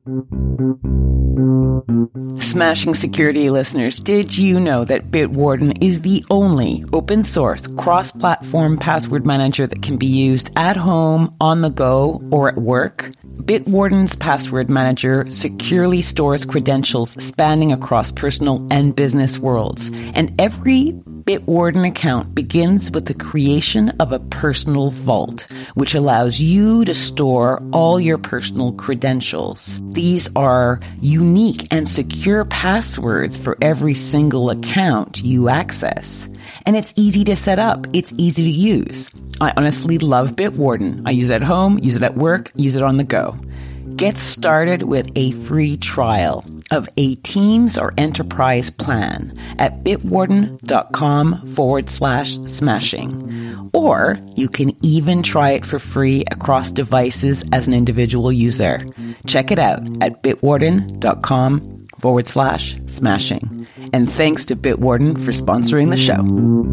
Smashing Security listeners, did you know that Bitwarden is the only open source cross-platform password manager that can be used at home, on the go, or at work? Bitwarden's password manager securely stores credentials spanning across personal and business worlds. And every Bitwarden account begins with the creation of a personal vault, which allows you to store all your personal credentials. These are unique and secure passwords for every single account you access. And it's easy to set up. It's easy to use. I honestly love Bitwarden. I use it at home, use it at work, use it on the go. Get started with a free trial of a Teams or Enterprise plan at bitwarden.com forward slash smashing. Or you can even try it for free across devices as an individual user. Check it out at bitwarden.com forward slash smashing. And thanks to Bitwarden for sponsoring the show.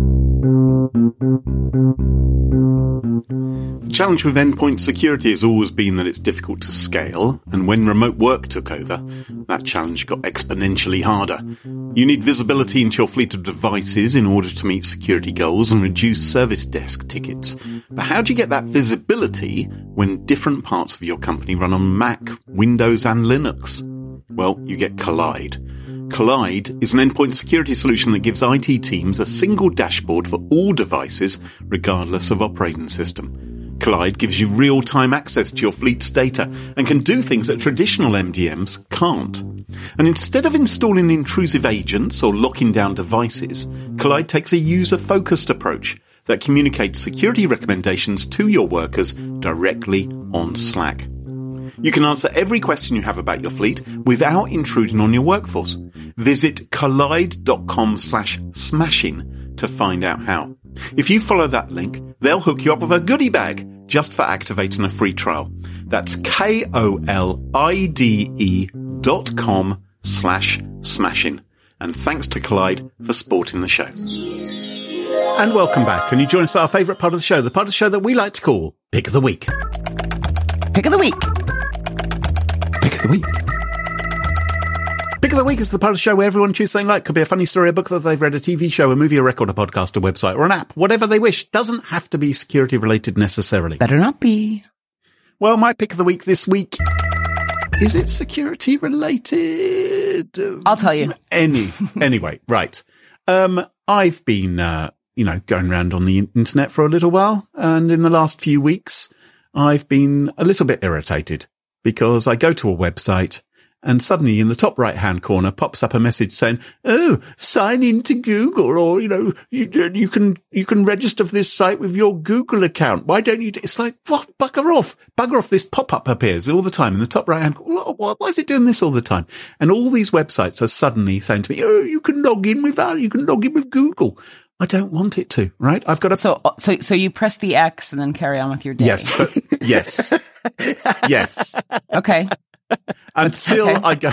The challenge with endpoint security has always been that it's difficult to scale, and when remote work took over, that challenge got exponentially harder. You need visibility into your fleet of devices in order to meet security goals and reduce service desk tickets. But how do you get that visibility when different parts of your company run on Mac, Windows and Linux? Well, you get Collide. Collide is an endpoint security solution that gives I T teams a single dashboard for all devices, regardless of operating system. Collide gives you real-time access to your fleet's data and can do things that traditional M D Ms can't. And instead of installing intrusive agents or locking down devices, Collide takes a user-focused approach that communicates security recommendations to your workers directly on Slack. You can answer every question you have about your fleet without intruding on your workforce. Visit collide.com slash smashing to find out how. If you follow that link, they'll hook you up with a goodie bag just for activating a free trial. That's K-O-L-I-D-E dot com slash smashing. And thanks to Collide for supporting the show. And welcome back. Can you join us at our favourite part of the show, the part of the show that we like to call Pick of the Week. Pick of the week. Pick of the week. Pick of the Week is the part of the show where everyone chooses something like, could be a funny story, a book that they've read, a T V show, a movie, a record, a podcast, a website, or an app, whatever they wish. Doesn't have to be security related necessarily. Better not be. Well, my Pick of the Week this week, is it security related? I'll tell you. Any, anyway, right. Um, I've been, uh, you know, going around on the internet for a little while, and in the last few weeks, I've been a little bit irritated because I go to a website and suddenly in the top right-hand corner pops up a message saying, oh, sign in to Google, or, you know, you, you can, you can register for this site with your Google account. Why don't you do, it's like, what? Bugger off. Bugger off. This pop-up appears all the time in the top right-hand corner. Why, why is it doing this all the time? And all these websites are suddenly saying to me, oh, you can log in with that. You can log in with Google. I don't want it to, right? I've got to. So, so, so you press the X and then carry on with your day. Yes, but yes, yes. Okay. Until Okay. I go.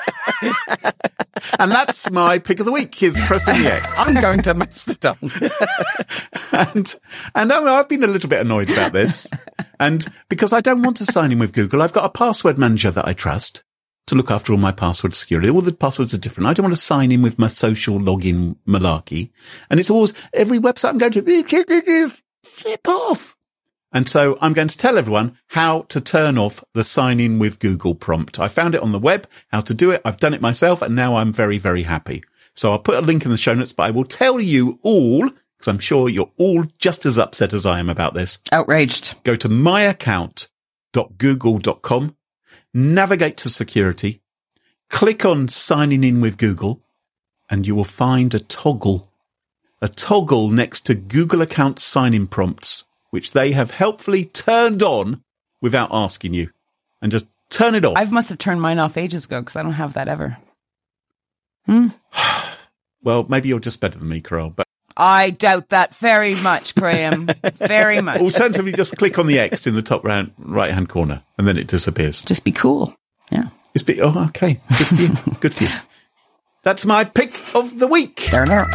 And that's my Pick of the Week, is pressing the X. I'm going to Mastodon. and, and I've been a little bit annoyed about this. And because I don't want to sign in with Google, I've got a password manager that I trust to look after all my password security. All the passwords are different. I don't want to sign in with my social login malarkey. And it's always, every website I'm going to, flip off. And so I'm going to tell everyone how to turn off the sign in with Google prompt. I found it on the web, how to do it. I've done it myself, and now I'm very, very happy. So I'll put a link in the show notes, but I will tell you all, because I'm sure you're all just as upset as I am about this. Outraged. Go to my account dot google dot com. Navigate to security, click on signing in with Google, and you will find a toggle, a toggle next to Google account sign-in prompts, which they have helpfully turned on without asking you, and just turn it off. I must have turned mine off ages ago because I don't have that ever. Hmm. Well, maybe you're just better than me, Carol, but I doubt that very much, Graham. Very much. alternatively, just click on the X in the top round, right-hand corner, and then it disappears. Just be cool. Yeah. It's be- oh, okay. Good for you. Good for you. That's my Pick of the Week. Fair enough.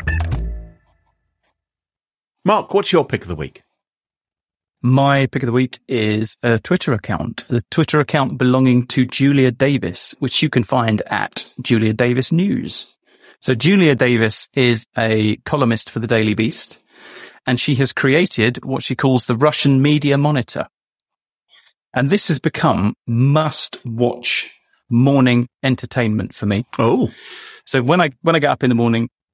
Mark, what's your Pick of the Week? My Pick of the Week is a Twitter account, the Twitter account belonging to Julia Davis, which you can find at Julia Davis News. So Julia Davis is a columnist for the Daily Beast, and she has created what she calls the Russian Media Monitor. And this has become must-watch morning entertainment for me. Oh. So when I when I get up in the morning,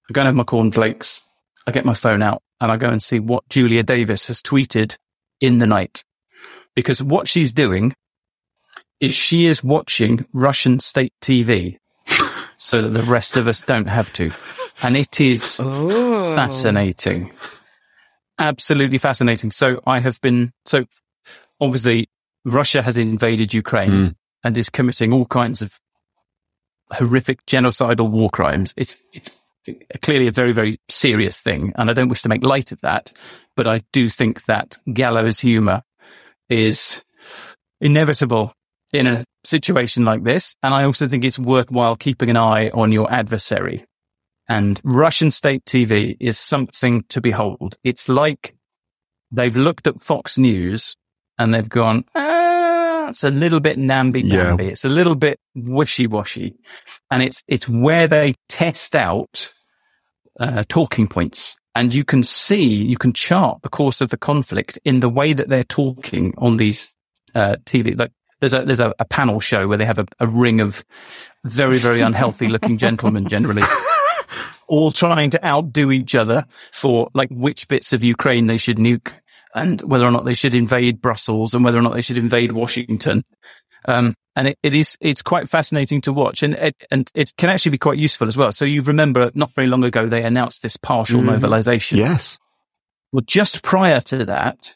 I go and have my cornflakes. I get my phone out and I go and see what Julia Davis has tweeted in the night. Because what she's doing is she is watching Russian state T V so that the rest of us don't have to. And it is oh. fascinating. Absolutely fascinating. So I have been, so obviously Russia has invaded Ukraine mm. and is committing all kinds of horrific genocidal war crimes. It's, it's clearly a very, very serious thing. And I don't wish to make light of that, but I do think that gallows humor is inevitable in a situation like this. And I also think it's worthwhile keeping an eye on your adversary. And Russian state T V is something to behold. It's like they've looked at Fox News and they've gone, ah, it's a little bit namby-pamby. Yeah. It's a little bit wishy-washy. And it's, it's where they test out uh, talking points. And you can see, you can chart the course of the conflict in the way that they're talking on these uh, T V. Like there's a there's a, a panel show where they have a, a ring of very, very unhealthy looking gentlemen generally, all trying to outdo each other for like which bits of Ukraine they should nuke and whether or not they should invade Brussels and whether or not they should invade Washington. Um, and it, it is, it's quite fascinating to watch and it, and it can actually be quite useful as well. So you remember not very long ago, they announced this partial mm. mobilization. Yes. Well, just prior to that,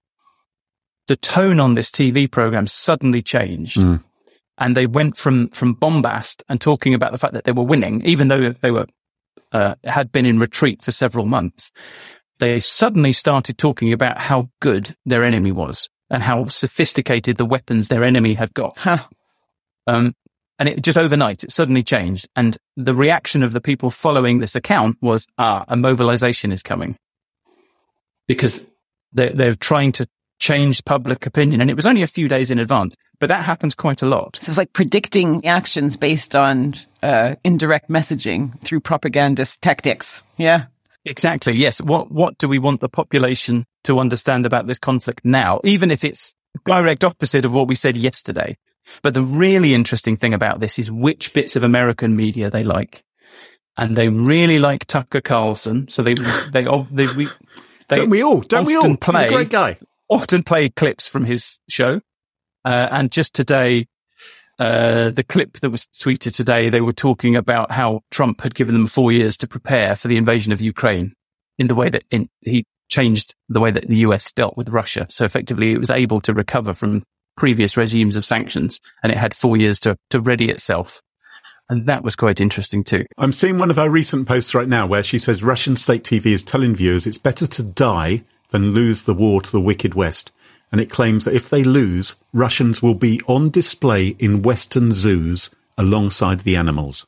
the tone on this T V program suddenly changed mm. and they went from, from bombast and talking about the fact that they were winning, even though they were, uh, had been in retreat for several months. They suddenly started talking about how good their enemy was. And how sophisticated the weapons their enemy had got. Huh. Um, and it just overnight, it suddenly changed. And the reaction of the people following this account was, ah, a mobilization is coming. Because they're, they're trying to change public opinion. And it was only a few days in advance, but that happens quite a lot. So it's like predicting actions based on uh, indirect messaging through propagandist tactics. Yeah. Exactly. Yes. What, what do we want the population to understand about this conflict now, even if it's direct opposite of what we said yesterday? But the really interesting thing about this is which bits of American media they like. And they really like Tucker Carlson. So they, they, they, we, they don't we all, don't we all? Play, He's a great guy. Often play clips from his show. Uh, and just today, Uh, the clip that was tweeted today, they were talking about how Trump had given them four years to prepare for the invasion of Ukraine in the way that in, he changed the way that the U S dealt with Russia. So effectively it was able to recover from previous regimes of sanctions and it had four years to, to ready itself. And that was quite interesting too. I'm seeing one of our recent posts right now where she says Russian state T V is telling viewers it's better to die than lose the war to the wicked West. And it claims that if they lose, Russians will be on display in Western zoos alongside the animals.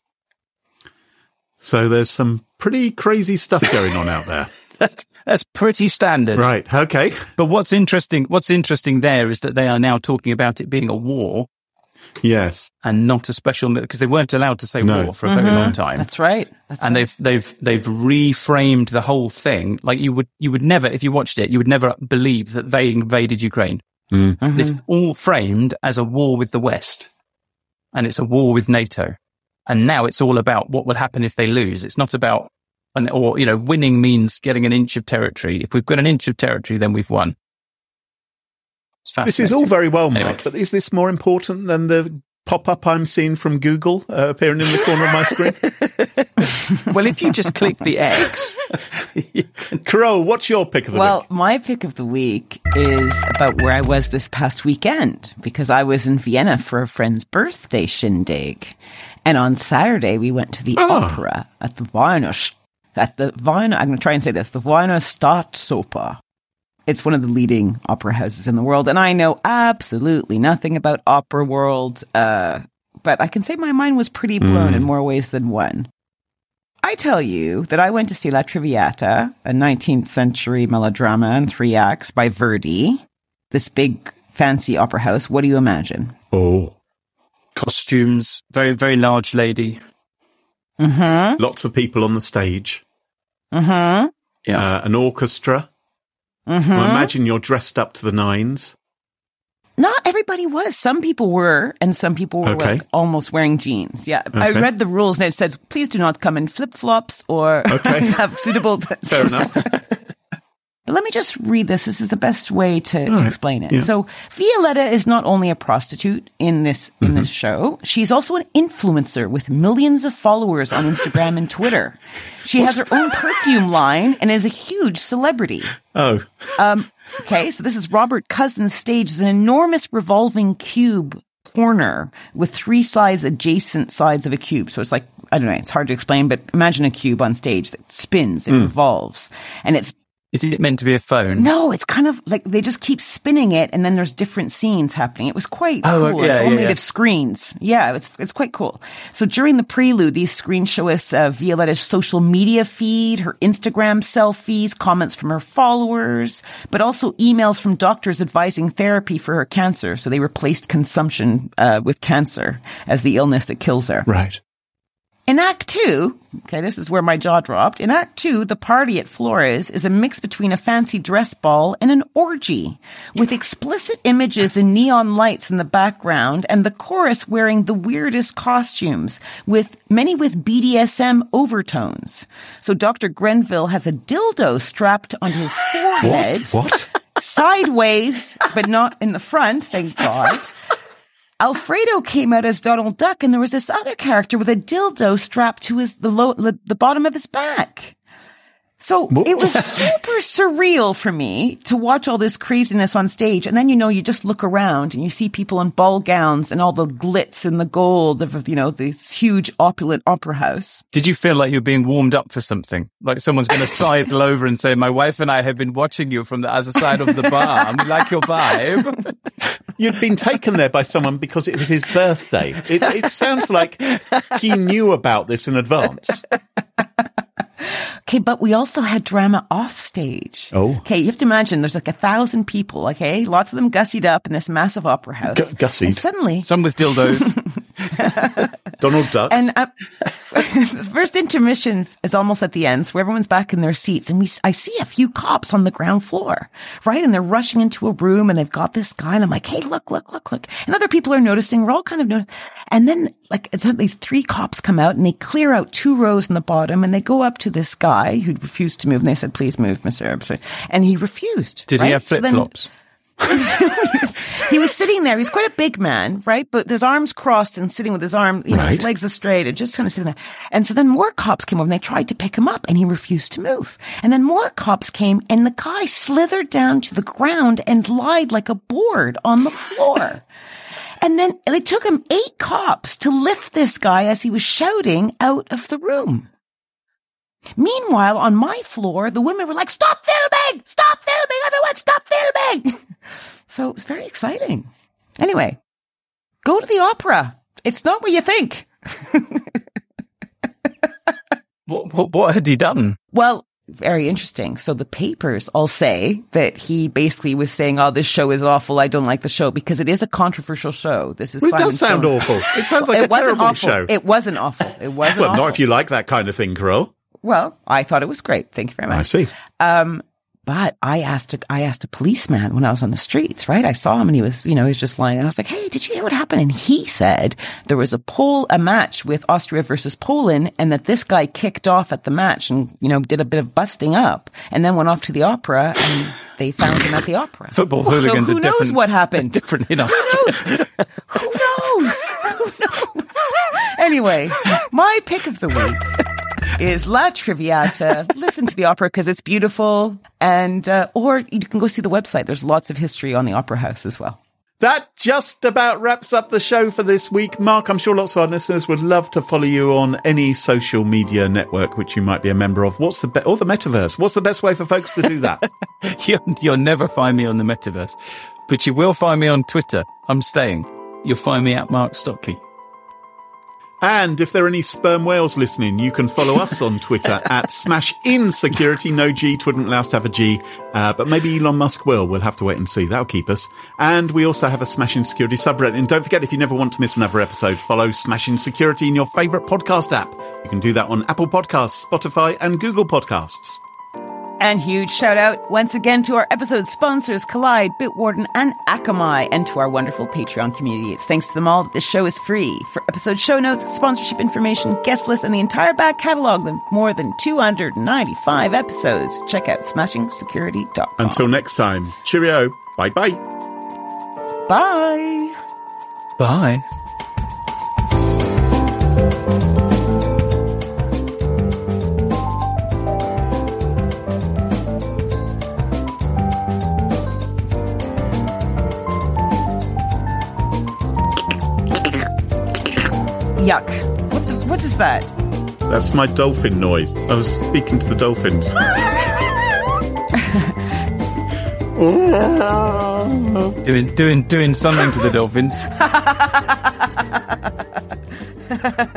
So there's some pretty crazy stuff going on out there. that, that's pretty standard. Right, okay. But what's interesting, what's interesting there is that they are now talking about it being a war. Yes. And not a special, because they weren't allowed to say no. war for a mm-hmm. very long time. That's right. That's and right. they've, they've, they've reframed the whole thing. Like you would, you would never, if you watched it, you would never believe that they invaded Ukraine. Mm. Mm-hmm. It's all framed as a war with the West. And it's a war with NATO. And now it's all about what will happen if they lose. It's not about, an, or, you know, winning means getting an inch of territory. If we've got an inch of territory, then we've won. This is all very well, Mike, anyway. But is this more important than the pop-up I'm seeing from Google uh, appearing in the corner of my screen? Well, if you just click the X. Carole, what's your pick of the well, week? Well, my pick of the week is about where I was this past weekend, because I was in Vienna for a friend's birthday shindig. And on Saturday, we went to the oh. opera at the Wiener, at the Wiener, I'm going to try and say this, the Wiener Staatsoper. It's one of the leading opera houses in the world, and I know absolutely nothing about opera world, uh, but I can say my mind was pretty blown mm. in more ways than one. I tell you that I went to see La Traviata, a nineteenth century melodrama in three acts by Verdi, this big fancy opera house. What do you imagine? Oh. Costumes, very, very large lady. Mm-hmm. Lots of people on the stage. Mm-hmm. Yeah. Uh, an orchestra. Mm-hmm. Well, imagine you're dressed up to the nines. Not everybody was. Some people were, and some people were Okay. like almost wearing jeans. Yeah. I Okay. read the rules and it says, please do not come in flip-flops or Okay. have suitable... Fair enough. But let me just read this. This is the best way to, to right. explain it. Yeah. So Violetta is not only a prostitute in this in Mm-hmm. this show, she's also an influencer with millions of followers on Instagram and Twitter. She has her own perfume line and is a huge celebrity. Oh, Okay, so this is Robert Cousins staged an enormous revolving cube corner with three sides adjacent sides of a cube. So it's like, I don't know, it's hard to explain, but imagine a cube on stage that spins, it revolves. And it's Is it meant to be a phone? No, it's kind of like they just keep spinning it, and then there's different scenes happening. It was quite Oh, cool. yeah, it's all yeah, made yeah. of screens. Yeah, it's it's quite cool. So during the prelude, these screens show us uh, Violetta's social media feed, her Instagram selfies, comments from her followers, but also emails from doctors advising therapy for her cancer. So they replaced consumption uh, with cancer as the illness that kills her. right. In Act Two, okay, this is where my jaw dropped. In Act Two, the party at Flores is a mix between a fancy dress ball and an orgy, with explicit images and neon lights in the background, and the chorus wearing the weirdest costumes, with many with B D S M overtones. So Doctor Grenville has a dildo strapped onto his forehead, What? What? sideways, but not in the front, thank God. Alfredo came out as Donald Duck, and there was this other character with a dildo strapped to his the low the, the bottom of his back. So it was super surreal for me to watch all this craziness on stage. And then, you know, you just look around and you see people in ball gowns and all the glitz and the gold of, you know, this huge opulent opera house. Did you feel like you were being warmed up for something? Like someone's going to sidle over and say, my wife and I have been watching you from the other side of the bar and we like your vibe. You'd been taken there by someone because it was his birthday. It, it sounds like he knew about this in advance. Okay, but we also had drama off stage. Oh. Okay, you have to imagine there's like a thousand people, okay? Lots of them gussied up in this massive opera house. Gu- gussied? And suddenly, Some with dildos. Donald Duck. and uh, the first intermission is almost at the end, so everyone's back in their seats, and we I see a few cops on the ground floor, right? And they're rushing into a room, and they've got this guy, and I'm like, hey, look, look, look, look. And other people are noticing. We're all kind of noticing. And then, like, it's these three cops come out, and they clear out two rows in the bottom, and they go up to this guy who refused to move, and they said, please move, Mister Erbster. And he refused. Did right? he have So then- flip-flops? He was sitting there. He's quite a big man, right? But his arms crossed and sitting with his arm, you know, his Right. legs are straight and just kind of sitting there. And so then more cops came over and they tried to pick him up and he refused to move. And then more cops came and the guy slithered down to the ground and lied like a board on the floor. And then it took him eight cops to lift this guy as he was shouting out of the room. Meanwhile, on my floor, the women were like, stop filming! Stop filming! Everyone, stop filming! So it was very exciting. Anyway, go to the opera. It's not what you think. What, what, what had he done? Well, very interesting. So the papers all say that he basically was saying, oh, this show is awful. I don't like the show because it is a controversial show. This is Well, it Simon does sound Stone's- awful. It sounds like it a wasn't terrible awful. show. It wasn't awful. It wasn't well, awful. not if you like that kind of thing, Carol. Well, I thought it was great. Thank you very much. I see. Um, but I asked a, I asked a policeman when I was on the streets, right? I saw him and he was, you know, he was just lying. And I was like, hey, did you hear what happened? And he said there was a poll, a match with Austria versus Poland and that this guy kicked off at the match and, you know, did a bit of busting up and then went off to the opera and they found him at the opera. Football So hooligans who are knows different. what happened? Different enough. Who knows? Who knows? Who knows? Anyway, my pick of the week is La Traviata. Listen to the opera because it's beautiful. And, uh, or you can go see the website. There's lots of history on the Opera House as well. That just about wraps up the show for this week. Mark, I'm sure lots of our listeners would love to follow you on any social media network which you might be a member of. What's the be- or the metaverse? What's the best way for folks to do that? You, you'll never find me on the metaverse, but you will find me on Twitter. I'm staying. You'll find me at Mark Stockley. And if there are any sperm whales listening, you can follow us on Twitter at Smash In Security. No G, wouldn't allow us to have a G, uh, but maybe Elon Musk will. We'll have to wait and see. That'll keep us. And we also have a Smash In Security subreddit. And don't forget, if you never want to miss another episode, follow Smash In Security in your favourite podcast app. You can do that on Apple Podcasts, Spotify, and Google Podcasts. And huge shout out once again to our episode sponsors, Collide, Bitwarden, and Akamai, and to our wonderful Patreon community. It's thanks to them all that this show is free. For episode show notes, sponsorship information, guest list, and the entire back catalog of more than two hundred ninety-five episodes, check out smashing security dot com. Until next time, cheerio. Bye-bye. Bye. Bye. Yuck. What, the, what is that? That's my dolphin noise. I was speaking to the dolphins. doing, doing, doing something to the dolphins.